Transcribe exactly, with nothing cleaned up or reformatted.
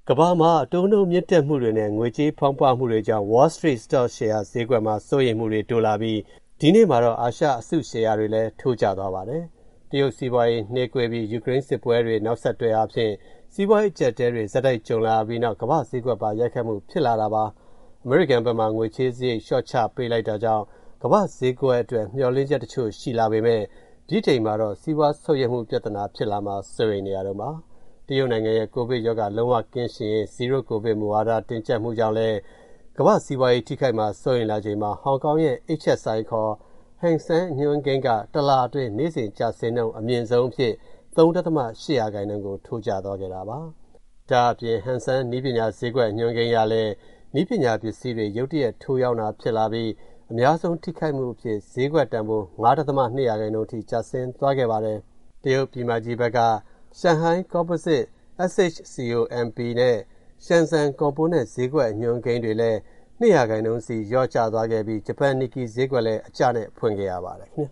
ကမ္ဘာမှာအတိုးနှုန်းမြင့်တက်မှုတွေနဲ့ငွေကြေးဖောင်းပွမှုတွေကြောင့် Wall Street Stock Share ဈေးကွက်မှာစိုးရိမ်မှုတွေတိုးလာပြီးဒီနေ့မှာတော့အာရှအစုရှယ်ယာတွေလည်းထိုးကျသွားပါတယ်။တရုတ်စီးပွားရေးနှေးကွေးပြီးယူကရိန်းစစ်ပွဲတွေနောက်ဆက်တွဲအဖြစ်စီးပွားရေးအကျပ်အတည်းတွေဇက်တိုက်ကြုံလာပြီးနောက်ကမ္ဘာဈေးကွက်ပါရိုက်ခတ်မှုဖြစ်လာတာပါ။အမေရိကန်ဘက်မှာငွေချေးစရိတ်လျှော့ချပေးလိုက်တာကြောင့်ကမ္ဘာဈေးကွက်အတွက်မျှော်လင့်ချက်တချို့ရှိလာပေမဲ့ဒီချိန်မှာတော့စီးပွားဆုတ်ယုတ်မှုပြဿနာဖြစ်လာမှာစိုးရိမ်နေရတော့ပါ။တရုတ်နိုင်ငံရဲ့ကိုဗစ်ရောဂါလုံးဝကင်းရှင်းရေး Zero COVID မူဝါဒတင်ကျပ်မှုကြောင့်လည်းကမ္ဘာစီးပွားရေးထိခိုက်မှာစိုးရိမ်လာချိန်မှာဟောင်ကောင်ရဲ့ H S I ခေါ် Hang Seng ညွှန်းကိန်းကတလအတွင်းနေ့စဉ်ကျဆင်းနှုန်းအမြင့်ဆုံးအဖြစ် သုံးဒသမ ရှစ် ရာခိုင်နှုန်းကိုထိုးကျသွားခဲ့တာပါ။ဒါအပြင် Hang Seng နည်းပညာဈေးကွက်ညွှန်းကိန်းရလည်းနည်းပညာပစ္စည်းတွေရုတ်တရက်ထိုးရောက်တာဖြစ်လာပြီးအများဆုံးထိခိုက်မှုအဖြစ်ဈေးကွက်တန်ဖိုး ငါးဒသမ နှစ် ရာခိုင်နှုန်းထိကျဆင်းသွားခဲ့ပါတယ်။တရုတ်ပြည်မကြီးဘက်က Shanghai Composite S H C O M P နဲ့ Shenzhen Component ဈေးကွက်ညွှန်းကိန်းတွေလည်း နှစ် ရာခိုင်နှုန်းစီလျော့ကျသွားခဲ့ပြီးဂျပန် Nikkei ဈေးကွက်လည်းအကျနဲ့ဖွင့်ခဲ့ရပါတယ်ခင်ဗျာ